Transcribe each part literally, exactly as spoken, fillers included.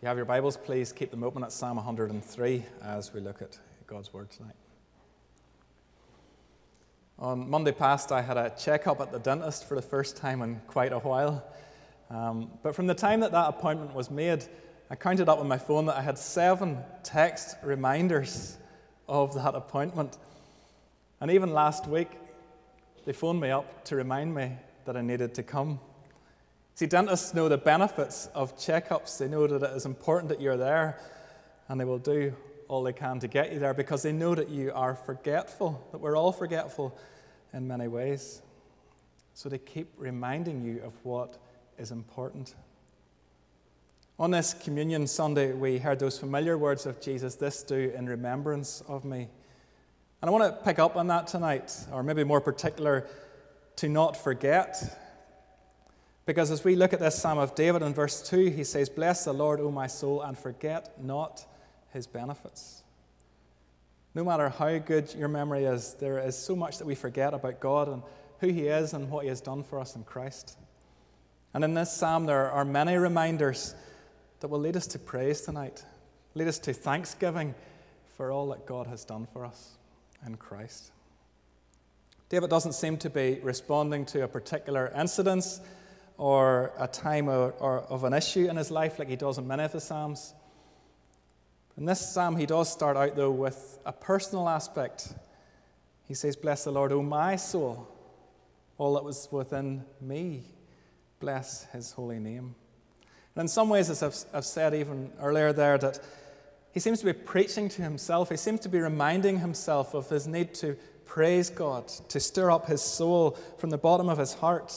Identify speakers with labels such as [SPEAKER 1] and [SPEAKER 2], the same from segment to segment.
[SPEAKER 1] you have your Bibles, please keep them open at Psalm one hundred three as we look at God's Word tonight. On Monday past, I had a checkup at the dentist for the first time in quite a while. Um, but from the time that that appointment was made, I counted up on my phone that I had seven text reminders of that appointment. And even last week, they phoned me up to remind me that I needed to come. See, dentists know the benefits of checkups. They know that it is important that you're there, and they will do all they can to get you there because they know that you are forgetful, that we're all forgetful in many ways. So they keep reminding you of what is important. On this Communion Sunday, we heard those familiar words of Jesus, "This do in remembrance of me." And I want to pick up on that tonight, or maybe more particular, to not forget. Because as we look at this Psalm of David in verse two, he says, "Bless the Lord, O my soul, and forget not his benefits." No matter how good your memory is, there is so much that we forget about God and who he is and what he has done for us in Christ. And in this psalm, there are many reminders that will lead us to praise tonight, lead us to thanksgiving for all that God has done for us in Christ. David doesn't seem to be responding to a particular incident or a time or, or of an issue in his life like he does in many of the Psalms. In this psalm, he does start out, though, with a personal aspect. He says, "Bless the Lord, O my soul, all that was within me, bless his holy name." And in some ways, as I've, I've said even earlier there, that he seems to be preaching to himself. He seems to be reminding himself of his need to praise God, to stir up his soul from the bottom of his heart.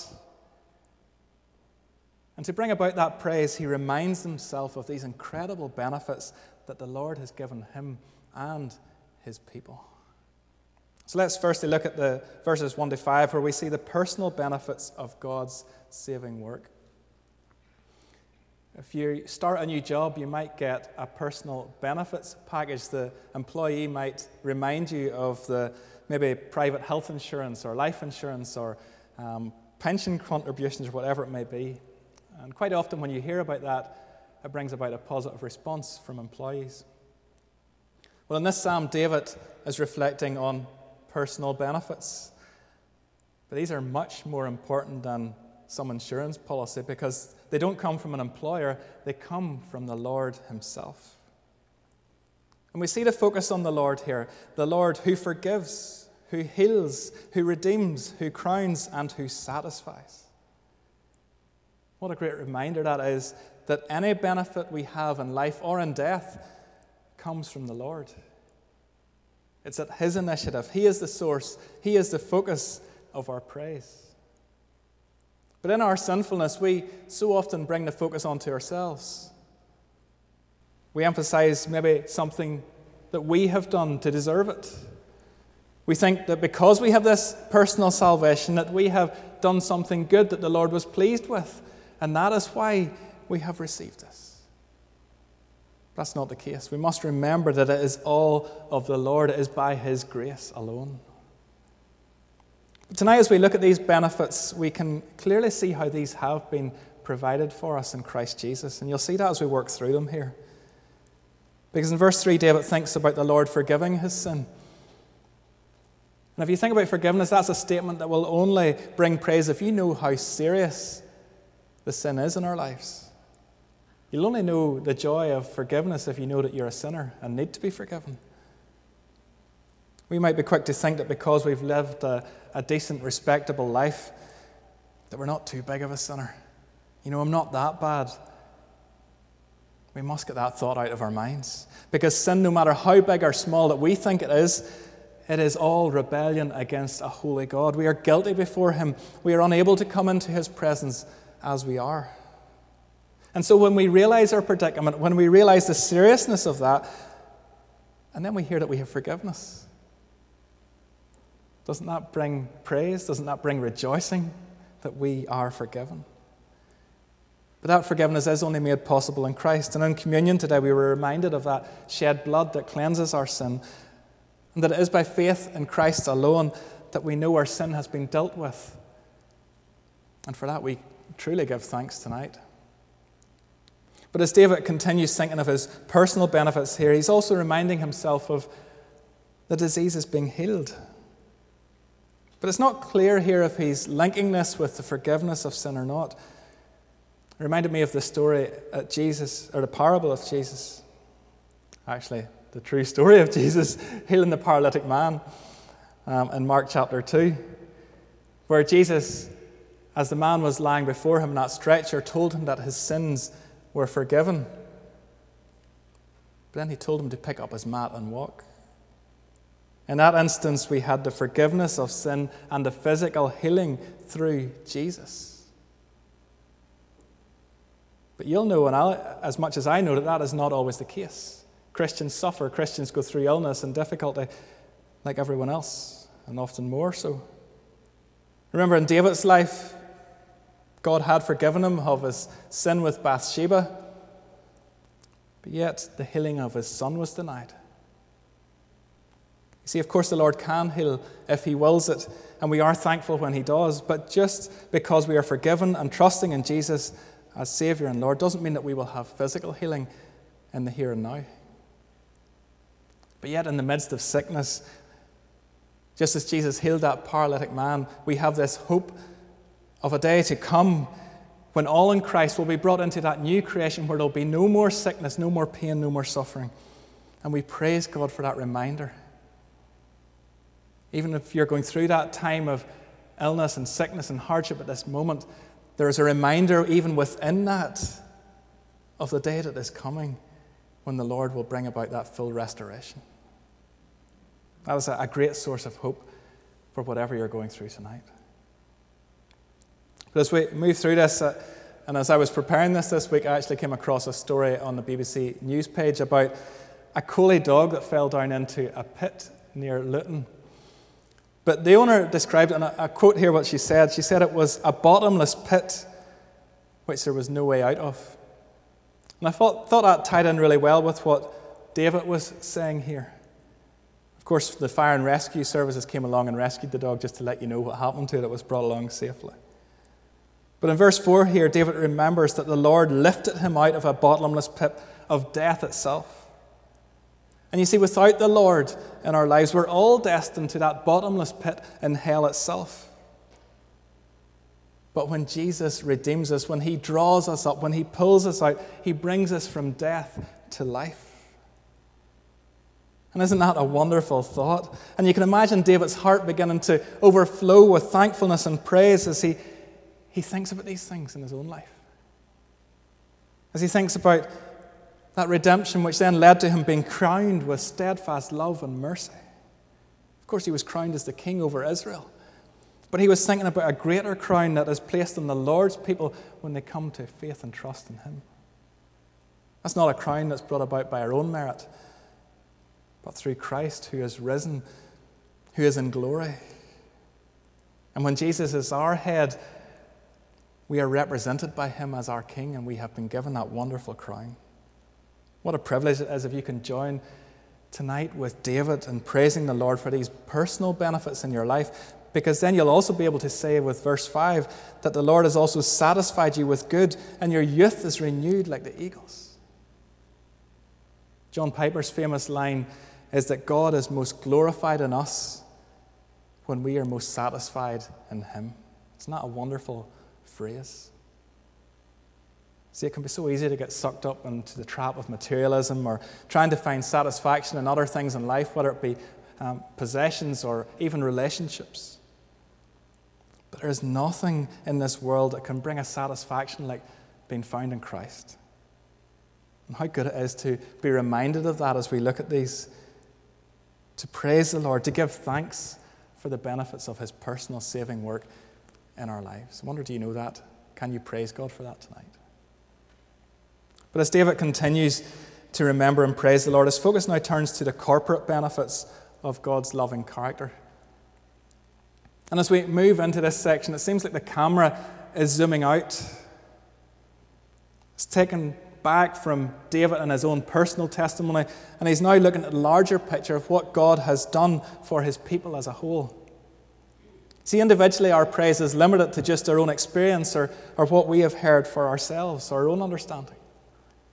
[SPEAKER 1] And to bring about that praise, he reminds himself of these incredible benefits that the Lord has given him and his people. So let's firstly look at the verses one to five, where we see the personal benefits of God's saving work. If you start a new job, you might get a personal benefits package. The employee might remind you of the maybe private health insurance or life insurance or um, pension contributions or whatever it may be. And quite often when you hear about that, it brings about a positive response from employees. Well, in this psalm, David is reflecting on personal benefits. But these are much more important than some insurance policy because they don't come from an employer, they come from the Lord himself. And we see the focus on the Lord here, the Lord who forgives, who heals, who redeems, who crowns, and who satisfies. What a great reminder that is, that any benefit we have in life or in death comes from the Lord. It's at his initiative. He is the source. He is the focus of our praise. But in our sinfulness, we so often bring the focus onto ourselves. We emphasize maybe something that we have done to deserve it. We think that because we have this personal salvation, that we have done something good that the Lord was pleased with. And that is why we have received this. That's not the case. We must remember that it is all of the Lord. It is by his grace alone. But tonight, as we look at these benefits, we can clearly see how these have been provided for us in Christ Jesus. And you'll see that as we work through them here. Because in verse three, David thinks about the Lord forgiving his sin. And if you think about forgiveness, that's a statement that will only bring praise if you know how serious the sin is in our lives. You'll only know the joy of forgiveness if you know that you're a sinner and need to be forgiven. We might be quick to think that because we've lived a, a decent, respectable life, that we're not too big of a sinner. You know, I'm not that bad. We must get that thought out of our minds. Because sin, no matter how big or small that we think it is, it is all rebellion against a holy God. We are guilty before him. We are unable to come into his presence as we are. And so when we realize our predicament, when we realize the seriousness of that, and then we hear that we have forgiveness, doesn't that bring praise? Doesn't that bring rejoicing that we are forgiven? But that forgiveness is only made possible in Christ. And in communion today, we were reminded of that shed blood that cleanses our sin, and that it is by faith in Christ alone that we know our sin has been dealt with. And for that, we truly give thanks tonight. But as David continues thinking of his personal benefits here, he's also reminding himself of the diseases being healed. But it's not clear here if he's linking this with the forgiveness of sin or not. It reminded me of the story at Jesus, or the parable of Jesus. Actually, the true story of Jesus healing the paralytic man um, in Mark chapter two, where Jesus, as the man was lying before him in that stretcher, told him that his sins were forgiven. But then he told him to pick up his mat and walk. In that instance, we had the forgiveness of sin and the physical healing through Jesus. But you'll know, and I'll, as much as I know, that that is not always the case. Christians suffer, Christians go through illness and difficulty like everyone else, and often more so. Remember, in David's life, God had forgiven him of his sin with Bathsheba, but yet the healing of his son was denied. You see, of course, the Lord can heal if he wills it, and we are thankful when he does, but just because we are forgiven and trusting in Jesus as Savior and Lord doesn't mean that we will have physical healing in the here and now. But yet, in the midst of sickness, just as Jesus healed that paralytic man, we have this hope of a day to come when all in Christ will be brought into that new creation where there will be no more sickness, no more pain, no more suffering. And we praise God for that reminder. Even if you're going through that time of illness and sickness and hardship at this moment, there is a reminder even within that of the day that is coming when the Lord will bring about that full restoration. That is a great source of hope for whatever you're going through tonight. But as we move through this, uh, and as I was preparing this this week, I actually came across a story on the B B C News page about a collie dog that fell down into a pit near Luton. But the owner described it, and I quote here what she said. She said it was a bottomless pit which there was no way out of. And I thought, thought that tied in really well with what David was saying here. Of course, the fire and rescue services came along and rescued the dog just to let you know what happened to it. It was brought along safely. But in verse four here, David remembers that the Lord lifted him out of a bottomless pit of death itself. And you see, without the Lord in our lives, we're all destined to that bottomless pit in hell itself. But when Jesus redeems us, when he draws us up, when he pulls us out, he brings us from death to life. And isn't that a wonderful thought? And you can imagine David's heart beginning to overflow with thankfulness and praise as he, he thinks about these things in his own life. As he thinks about that redemption which then led to him being crowned with steadfast love and mercy. Of course, he was crowned as the king over Israel. But he was thinking about a greater crown that is placed on the Lord's people when they come to faith and trust in him. That's not a crown that's brought about by our own merit, but through Christ who is risen, who is in glory. And when Jesus is our head, we are represented by him as our king, and we have been given that wonderful crown. What a privilege it is if you can join tonight with David in praising the Lord for these personal benefits in your life, because then you'll also be able to say with verse five that the Lord has also satisfied you with good, and your youth is renewed like the eagles. John Piper's famous line is that God is most glorified in us when we are most satisfied in him. Isn't that a wonderful phrase? See, it can be so easy to get sucked up into the trap of materialism or trying to find satisfaction in other things in life, whether it be um, possessions or even relationships. But there is nothing in this world that can bring a satisfaction like being found in Christ. And how good it is to be reminded of that as we look at these, to praise the Lord, to give thanks for the benefits of his personal saving work in our lives. I wonder, do you know that? Can you praise God for that tonight? But as David continues to remember and praise the Lord, his focus now turns to the corporate benefits of God's loving character. And as we move into this section, it seems like the camera is zooming out. It's taken back from David and his own personal testimony, and he's now looking at the larger picture of what God has done for his people as a whole. See, individually our praise is limited to just our own experience or, or what we have heard for ourselves, our own understanding.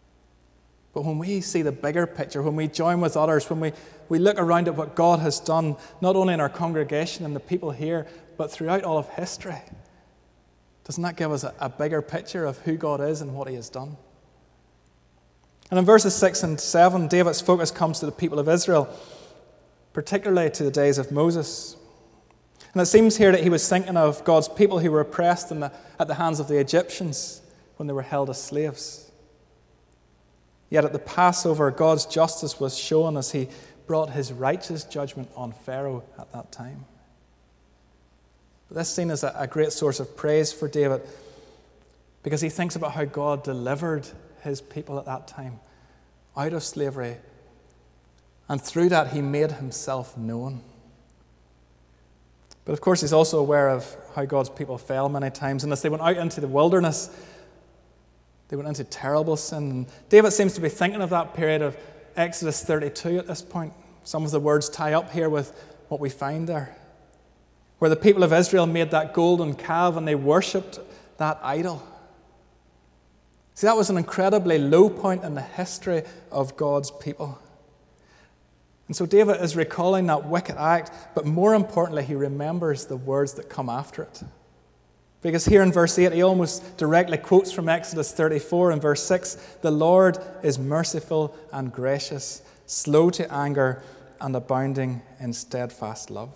[SPEAKER 1] But when we see the bigger picture, when we join with others, when we, we look around at what God has done, not only in our congregation and the people here, but throughout all of history, doesn't that give us a, a bigger picture of who God is and what he has done? And in verses six and seven, David's focus comes to the people of Israel, particularly to the days of Moses. And it seems here that he was thinking of God's people who were oppressed in the, at the hands of the Egyptians when they were held as slaves. Yet at the Passover, God's justice was shown as he brought his righteous judgment on Pharaoh at that time. But this scene is a, a great source of praise for David because he thinks about how God delivered his people at that time out of slavery, and through that he made himself known. But of course he's also aware of how God's people fell many times, and as they went out into the wilderness, they went into terrible sin. And David seems to be thinking of that period of Exodus thirty-two at this point. Some of the words tie up here with what we find there, where the people of Israel made that golden calf and they worshipped that idol. See, that was an incredibly low point in the history of God's people. And so David is recalling that wicked act, but more importantly, he remembers the words that come after it. Because here in verse eight, he almost directly quotes from Exodus thirty-four in verse six, "The Lord is merciful and gracious, slow to anger and abounding in steadfast love."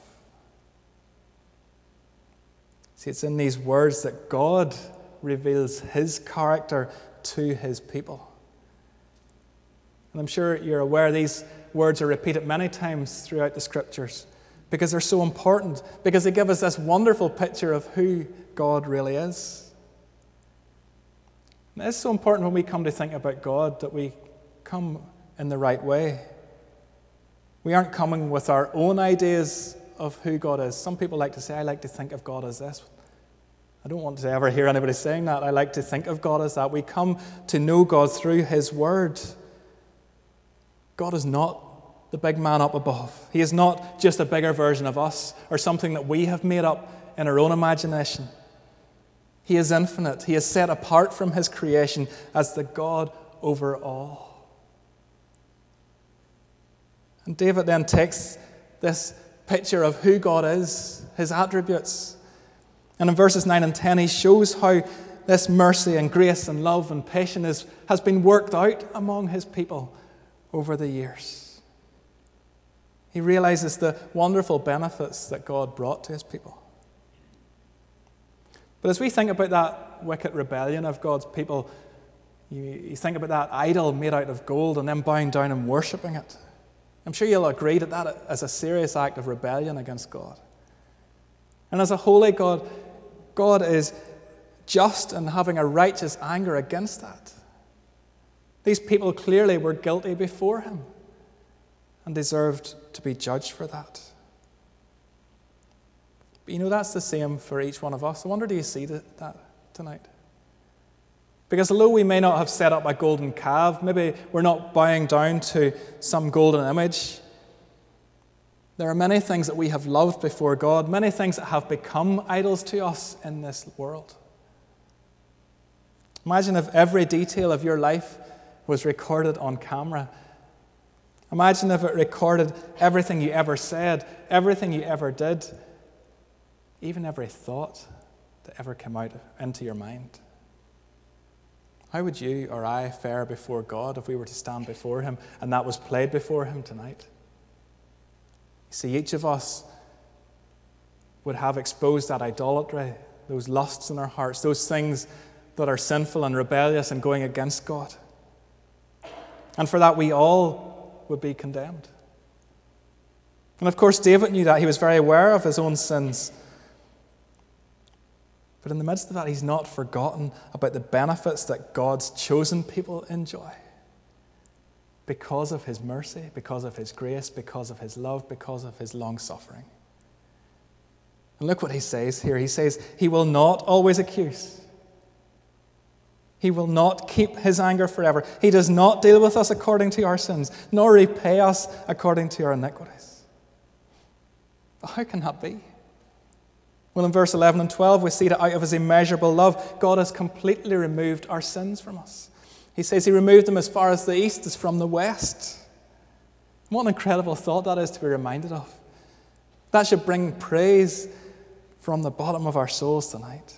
[SPEAKER 1] See, it's in these words that God reveals his character to his people. And I'm sure you're aware these words are repeated many times throughout the Scriptures because they're so important, because they give us this wonderful picture of who God really is. And it's so important when we come to think about God that we come in the right way. We aren't coming with our own ideas of who God is. Some people like to say, I like to think of God as this. I don't want to ever hear anybody saying that. I like to think of God as that. We come to know God through his word. God is not the big man up above. He is not just a bigger version of us or something that we have made up in our own imagination. He is infinite. He is set apart from his creation as the God over all. And David then takes this picture of who God is, his attributes. And in verses nine and ten, he shows how this mercy and grace and love and patience has been worked out among his people over the years. He realizes the wonderful benefits that God brought to his people. But as we think about that wicked rebellion of God's people, you, you think about that idol made out of gold and them bowing down and worshipping it. I'm sure you'll agree that that is a serious act of rebellion against God. And as a holy God, God is just in having a righteous anger against that. These people clearly were guilty before him and deserved to be judged for that. But you know, that's the same for each one of us. I wonder, do you see that tonight? Because although we may not have set up a golden calf, maybe we're not bowing down to some golden image, there are many things that we have loved before God, many things that have become idols to us in this world. Imagine if every detail of your life was recorded on camera. Imagine if it recorded everything you ever said, everything you ever did, even every thought that ever came out into your mind. How would you or I fare before God if we were to stand before him and that was played before him tonight? You see, each of us would have exposed that idolatry, those lusts in our hearts, those things that are sinful and rebellious and going against God. And for that, we all would be condemned. And of course, David knew that. He was very aware of his own sins. But in the midst of that, he's not forgotten about the benefits that God's chosen people enjoy. Because of his mercy, because of his grace, because of his love, because of his long-suffering. And look what he says here. He says, he will not always accuse. He will not keep his anger forever. He does not deal with us according to our sins, nor repay us according to our iniquities. But how can that be? Well, in verse eleven and twelve, we see that out of his immeasurable love, God has completely removed our sins from us. He says he removed them as far as the east is from the west. What an incredible thought that is to be reminded of. That should bring praise from the bottom of our souls tonight.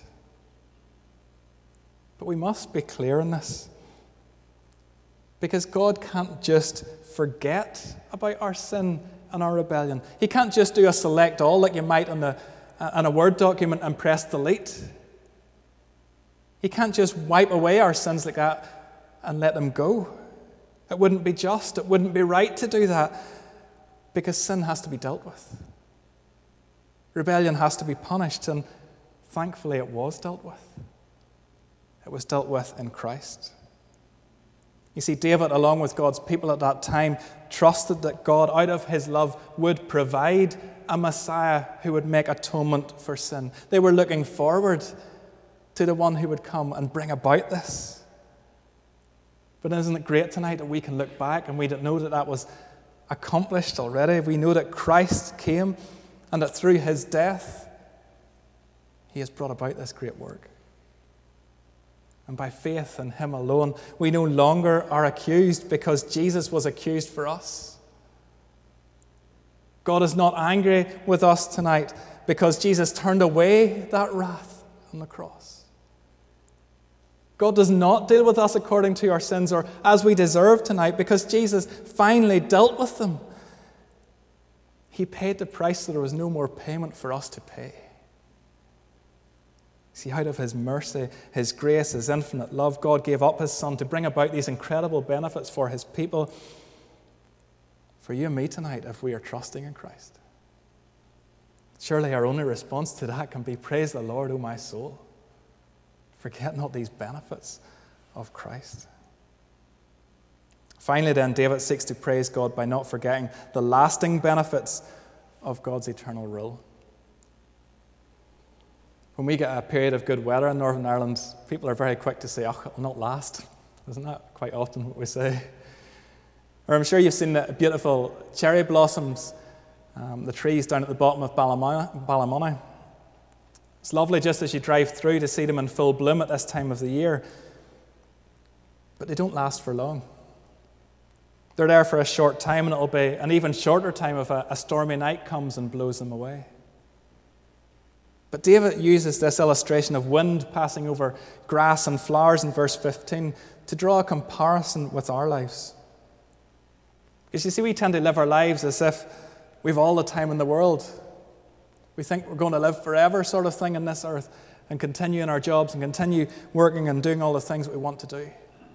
[SPEAKER 1] But we must be clear in this, because God can't just forget about our sin and our rebellion. He can't just do a select all like you might on, the, on a Word document and press delete. He can't just wipe away our sins like that and let them go. It wouldn't be just, it wouldn't be right to do that, because sin has to be dealt with. Rebellion has to be punished, and thankfully it was dealt with. It was dealt with in Christ. You see, David, along with God's people at that time, trusted that God, out of his love, would provide a Messiah who would make atonement for sin. They were looking forward to the one who would come and bring about this. But isn't it great tonight that we can look back and we don't know that that was accomplished already? We know that Christ came and that through his death, he has brought about this great work. And by faith in him alone, we no longer are accused, because Jesus was accused for us. God is not angry with us tonight because Jesus turned away that wrath on the cross. God does not deal with us according to our sins or as we deserve tonight, because Jesus finally dealt with them. He paid the price so there was no more payment for us to pay. See, out of his mercy, his grace, his infinite love, God gave up his Son to bring about these incredible benefits for his people, for you and me tonight, if we are trusting in Christ. Surely our only response to that can be, praise the Lord, O my soul. Forget not these benefits of Christ. Finally then, David seeks to praise God by not forgetting the lasting benefits of God's eternal rule. When we get a period of good weather in Northern Ireland, people are very quick to say, oh, it will not last. Isn't that quite often what we say? Or I'm sure you've seen the beautiful cherry blossoms, um, the trees down at the bottom of Ballymoney. It's lovely just as you drive through to see them in full bloom at this time of the year. But they don't last for long. They're there for a short time, and it'll be an even shorter time if a, a stormy night comes and blows them away. But David uses this illustration of wind passing over grass and flowers in verse fifteen to draw a comparison with our lives. Because you see, we tend to live our lives as if we've all the time in the world. We think we're going to live forever, sort of thing, on this earth, and continue in our jobs and continue working and doing all the things that we want to do.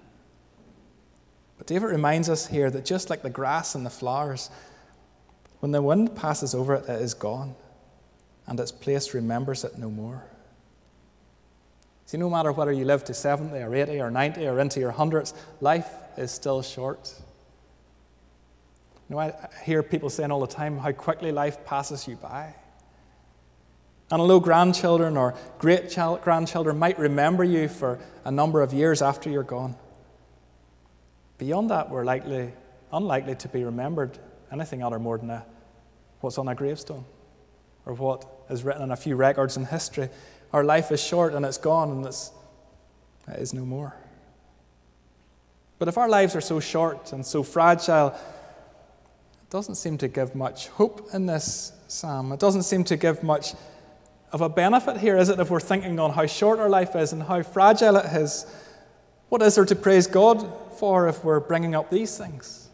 [SPEAKER 1] But David reminds us here that just like the grass and the flowers, when the wind passes over it, it is gone, and its place remembers it no more. See, no matter whether you live to seventy or eighty or ninety or into your hundreds, life is still short. You know, I hear people saying all the time how quickly life passes you by. And although grandchildren or great-grandchildren might remember you for a number of years after you're gone, beyond that, we're likely, unlikely to be remembered anything other more than a, what's on a gravestone or what is written in a few records in history. Our life is short and it's gone, and it's, it is no more. But if our lives are so short and so fragile, it doesn't seem to give much hope in this psalm. It doesn't seem to give much of a benefit here, is it, if we're thinking on how short our life is and how fragile it is? What is there to praise God for if we're bringing up these things?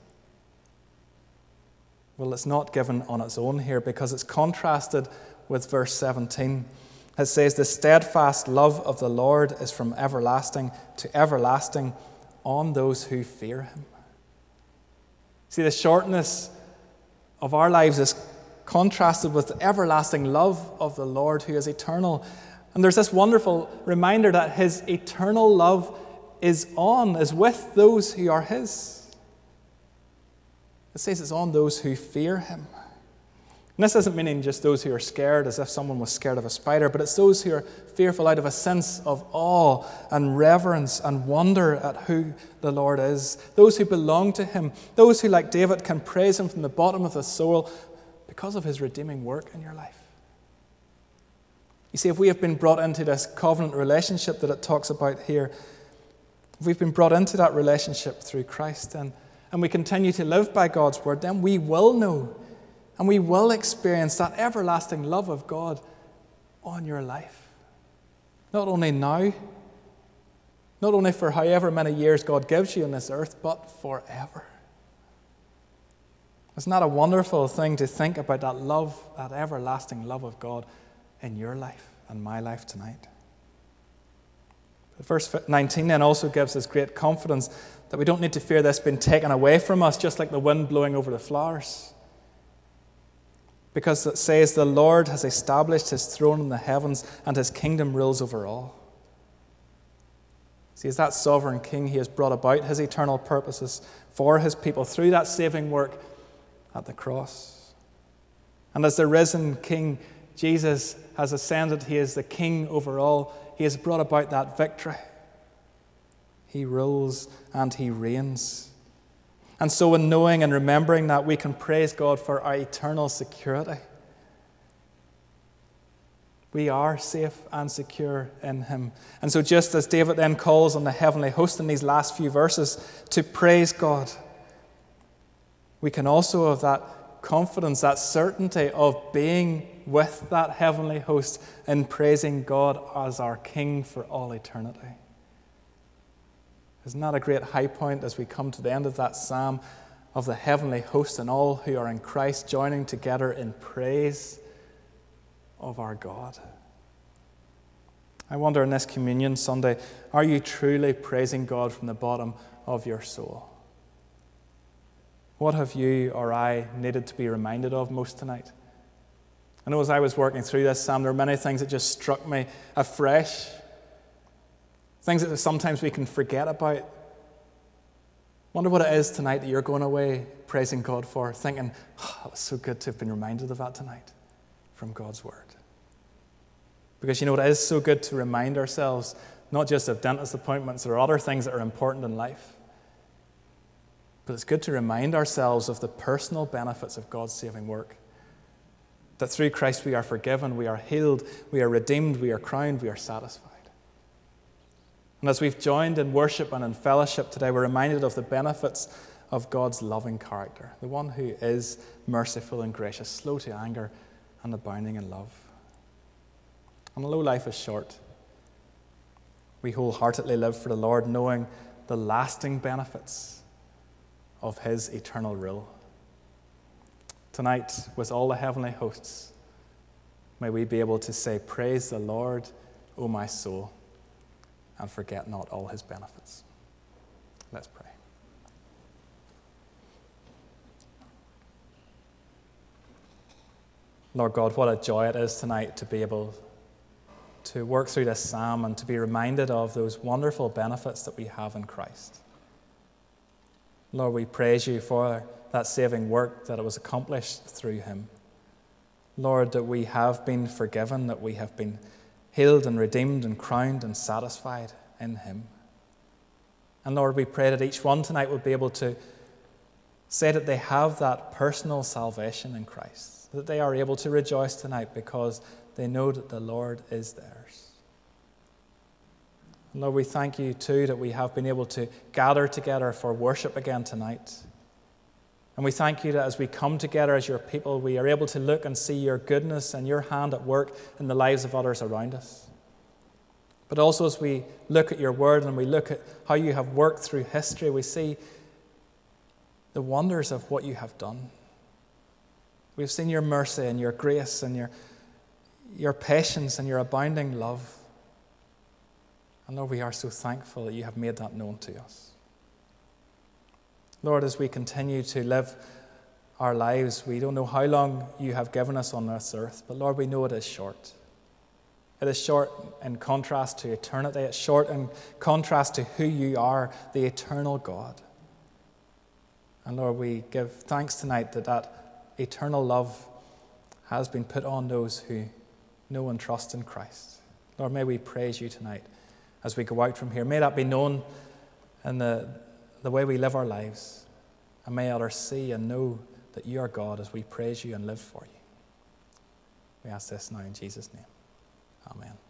[SPEAKER 1] Well, it's not given on its own here, because it's contrasted with verse seventeen. It says, the steadfast love of the Lord is from everlasting to everlasting on those who fear him. See, the shortness of our lives is contrasted with the everlasting love of the Lord, who is eternal. And there's this wonderful reminder that his eternal love is on, is with those who are his. It says it's on those who fear him. And this isn't meaning just those who are scared as if someone was scared of a spider, but it's those who are fearful out of a sense of awe and reverence and wonder at who the Lord is. Those who belong to him. Those who, like David, can praise him from the bottom of the soul because of his redeeming work in your life. You see, if we have been brought into this covenant relationship that it talks about here, If we've been brought into that relationship through Christ and, and we continue to live by God's word, then we will know and we will experience that everlasting love of God on your life. Not only now, not only for however many years God gives you on this earth, but forever. Isn't that a wonderful thing to think about, that love, that everlasting love of God in your life and my life tonight? But verse nineteen then also gives us great confidence that we don't need to fear this being taken away from us, just like the wind blowing over the flowers. Because it says, the Lord has established his throne in the heavens and his kingdom rules over all. See, as that sovereign king, he has brought about his eternal purposes for his people through that saving work at the cross. And as the risen king, Jesus has ascended. He is the king over all. He has brought about that victory. He rules and he reigns. And so in knowing and remembering that, we can praise God for our eternal security. We are safe and secure in him. And so just as David then calls on the heavenly host in these last few verses to praise God, we can also have that confidence, that certainty of being with that heavenly host in praising God as our King for all eternity. Isn't that a great high point as we come to the end of that psalm of the heavenly host and all who are in Christ joining together in praise of our God? I wonder in this Communion Sunday, are you truly praising God from the bottom of your soul? What have you or I needed to be reminded of most tonight? I know as I was working through this psalm, there were many things that just struck me afresh. Things that sometimes we can forget about. Wonder what it is tonight that you're going away praising God for, thinking, oh, it was so good to have been reminded of that tonight from God's word. Because you know, it is so good to remind ourselves, not just of dentist appointments or other things that are important in life, but it's good to remind ourselves of the personal benefits of God's saving work. That through Christ we are forgiven, we are healed, we are redeemed, we are crowned, we are satisfied. And as we've joined in worship and in fellowship today, we're reminded of the benefits of God's loving character, the one who is merciful and gracious, slow to anger and abounding in love. And although life is short, we wholeheartedly live for the Lord, knowing the lasting benefits of his eternal rule. Tonight, with all the heavenly hosts, may we be able to say, praise the Lord, O my soul, and forget not all his benefits. Let's pray. Lord God, what a joy it is tonight to be able to work through this psalm and to be reminded of those wonderful benefits that we have in Christ. Lord, we praise you for that saving work, that it was accomplished through him. Lord, that we have been forgiven, that we have been healed and redeemed and crowned and satisfied in him. And Lord, we pray that each one tonight would be able to say that they have that personal salvation in Christ, that they are able to rejoice tonight because they know that the Lord is theirs. And Lord, we thank you too that we have been able to gather together for worship again tonight. And we thank you that as we come together as your people, we are able to look and see your goodness and your hand at work in the lives of others around us. But also as we look at your word and we look at how you have worked through history, we see the wonders of what you have done. We've seen your mercy and your grace and your, your patience and your abounding love. And Lord, we are so thankful that you have made that known to us. Lord, as we continue to live our lives, we don't know how long you have given us on this earth, but Lord, we know it is short. It is short in contrast to eternity. It's short in contrast to who you are, the eternal God. And Lord, we give thanks tonight that that eternal love has been put on those who know and trust in Christ. Lord, may we praise you tonight as we go out from here. May that be known in the the way we live our lives, and may others see and know that you are God as we praise you and live for you. We ask this now in Jesus' name. Amen.